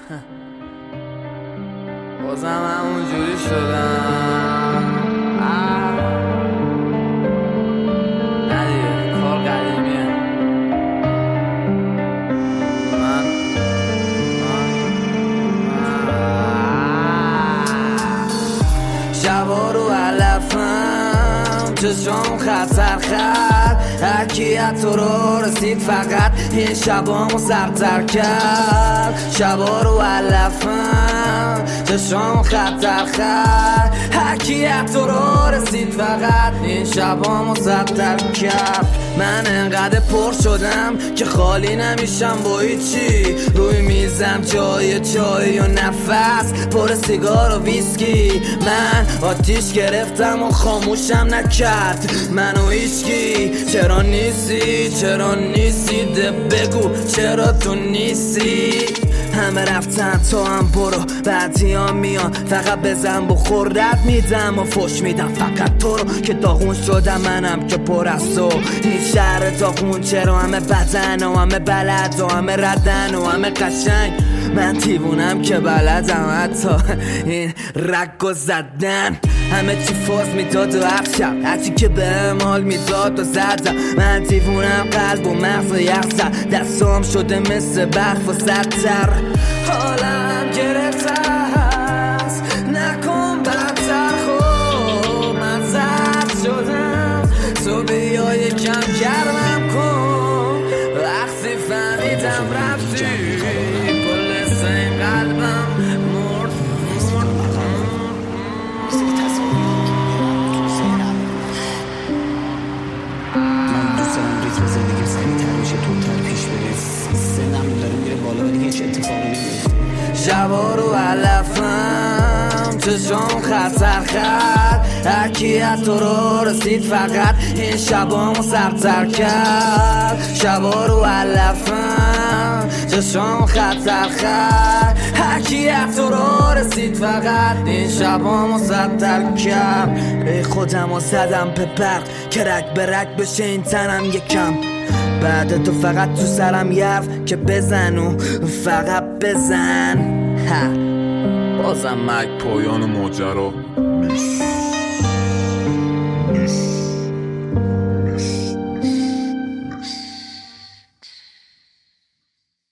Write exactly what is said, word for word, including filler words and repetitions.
بازم همون جوری شدم. نه دیگه کار قدیمیه. من شبا رو علفم چشام خطر خد حکیت تو رو رسید فقط این شبامو سرتر کرد. شبا رو علفم چشام خطر خد حکیت تو رو رسید فقط این شبامو سرتر کرد. من انقدر پر شدم که خالی نمیشم با هیچی. روی میزم جای چای و نفس پر سیگار و ویسکی. من آتیش گرفتم و خاموشم نکرد منو هیچکی. چرا نیستی چرا نیستی ده بگو چرا تو نیستی. همه رفتن تو هم برو بعدی ها میان فقط بزن بخور رد میدم و فش میدم فقط تو رو که داغون شدم منم که پر از تو. این شهر داغون چرا همه بدن و همه بلد و همه ردن و همه قشنگ. من دیوونم که بلدم حتی این رگو زدن. همه چی فاز میداد و هر شب هرچی که بهم حال میداد و زدم. من دیوونم قلب و مغز و یخ زد دستام شده مثل برف و سرتر. حالم گرفته هست نکن بدتر خوب من زد شدم. تو بیا یکم گرمم کن وقتی فهمیدم رفتی کل سین قلبم مرد من دوست دارم ریتم زندگیم سریع‌تر میشه توتر پیش بره. سنم داره میره بالا ولی هیچ اتفاقی نمیفته. شبا رو علفم چشام خطر خد حکیت تو رو رسید فقط این شبامو سرتر کرد. شبا رو علفم چشام خطر خد حکیت تو رو رسید فقط این شبامو سرتر کرد. ای خودمو زدم به برق که رگ به رگ بشه این تنم یکم. بعد تو فقط تو سرم یرف که بزن و فقط بزن. ها بازم مرگ پایان ماجرا نیست.